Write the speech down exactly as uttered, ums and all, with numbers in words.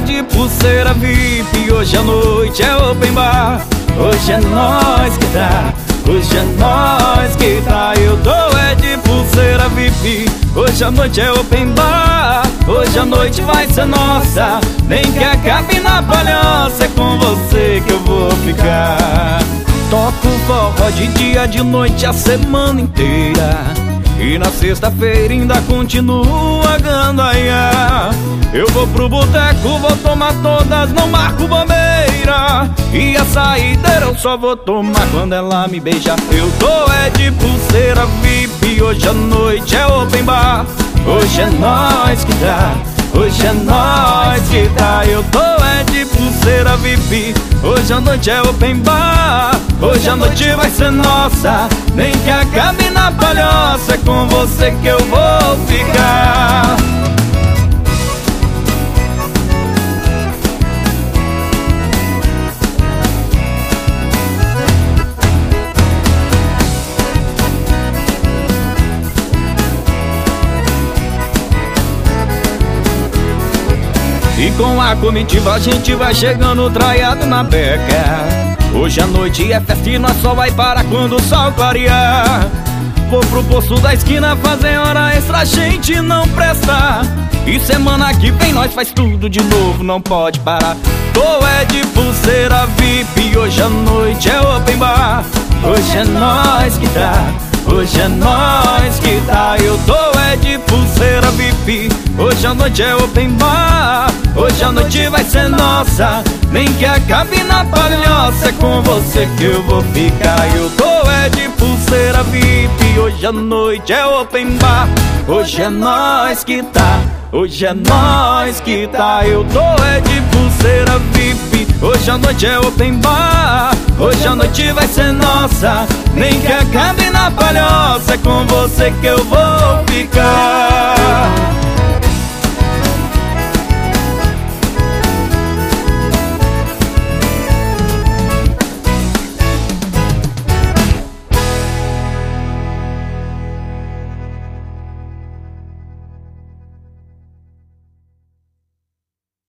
de pulseira V I P. Hoje a noite é open bar. Hoje é nós que tá, hoje é nós que tá. Eu tô é de pulseira V I P. Hoje a noite é open bar. Hoje a noite vai ser nossa, nem que acabe na palhaça. É com você que eu vou ficar. Toco forró de dia, de noite, a semana inteira. E na sexta-feira ainda continua gandaia. Eu vou pro boteco, vou tomar todas, não marco bobeira. E a saideira eu só vou tomar quando ela me beijar. Eu tô é de pulseira V I P. Hoje a noite é open bar. Hoje é nós que tá, hoje é nós que tá. Eu tô é de pulseira V I P. Hoje a noite é open bar. Hoje a noite vai ser nossa, nem que acabe na palhaça. É com você que eu vou ficar. E com a comitiva a gente vai chegando traiado na beca. Hoje a noite é festa e nós só vai parar quando o sol clarear. Vou pro posto da esquina fazer hora extra, a gente não presta. E semana que vem nós faz tudo de novo, não pode parar. Tô é de pulseira V I P. Hoje a noite é open bar. Hoje é nós que tá, hoje é nós que tá. Eu tô é de pulseira V I P. Hoje a noite é open bar. Hoje a noite vai ser nossa, nem que acabe na palhaça. É com você que eu vou ficar. Eu tô é de pulseira V I P. Hoje a noite é open bar. Hoje é nós que tá, hoje é nós que tá. Eu tô é de pulseira V I P. Hoje a noite é open bar. Hoje a noite vai ser nossa, nem que acabe na palhaça. É com você que eu vou ficar.